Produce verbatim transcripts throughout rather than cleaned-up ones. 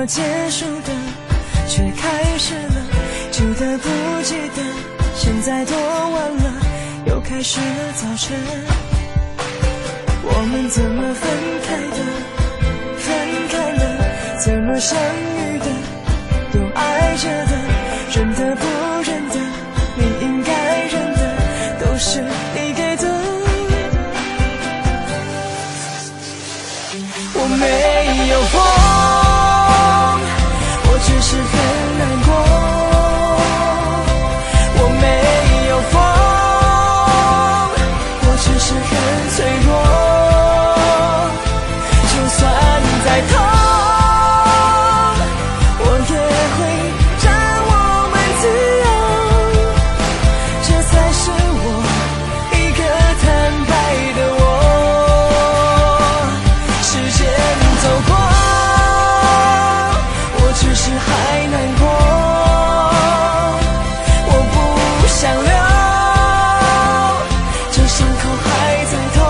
结束的，却开始了，记得不记得，现在多晚了，又开始了早晨。我们怎么分开的，分开了，怎么相遇的，又爱着的，认得不认得，你应该认的，都是你给的。我没有疯，我只是很难过。我没有疯，我只是很脆弱。就算再痛，我也会让我们自由。这才是我一个坦白的我。时间走过，我只是还难过。我不想留，这伤口还在痛。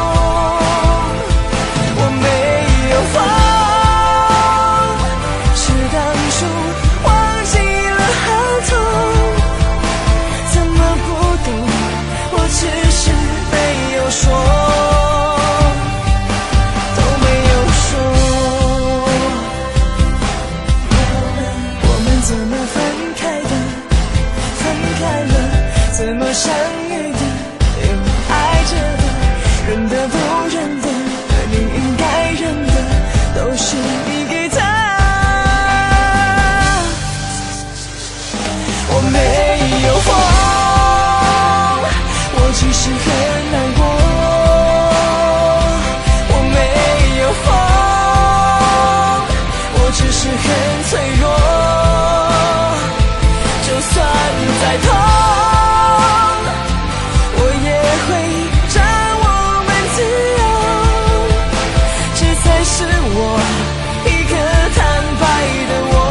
我没有放，是当初忘记了很痛。怎么不懂，我只是没有说，都没有说。我们怎么分开的，分开了，怎么相遇的，又爱着的，认得不认得，你应该认的，都是你给的。我没有疯，我只是很难过。我没有疯，我只是很脆弱。就算再痛，我也会让我们自由。这才是我一个坦白的我。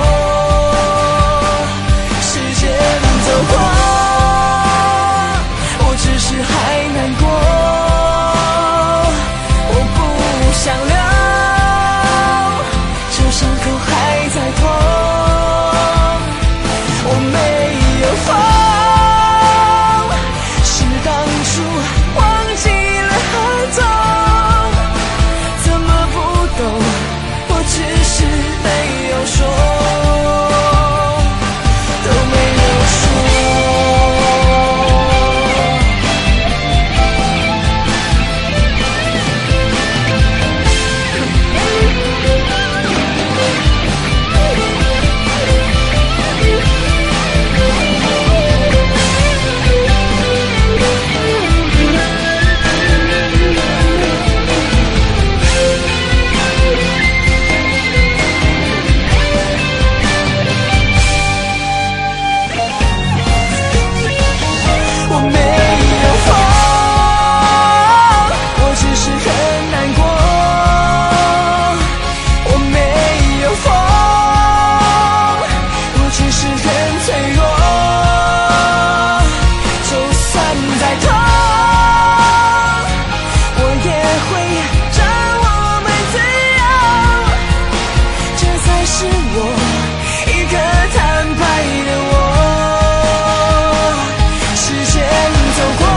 时间走过，我只是还难过。我不想留，这伤口还在痛。我没有放，是当初忘记了很痛。怎么不懂，我只是没有说，都没有说。我没有疯，我只是很难过。我没有疯，我只是很脆弱。就算再痛，我也会让我们自由。这才是我一个坦白的我。时间走过，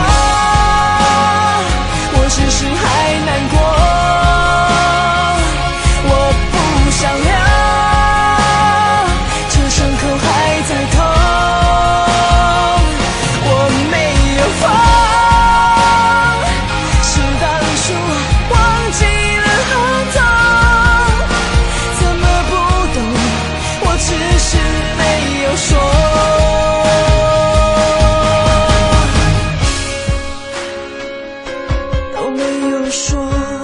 我只是还难过。我不想留，这伤口还在痛。我没有放，是当初忘记了很痛。怎么不懂，我只是没有说，都没有说。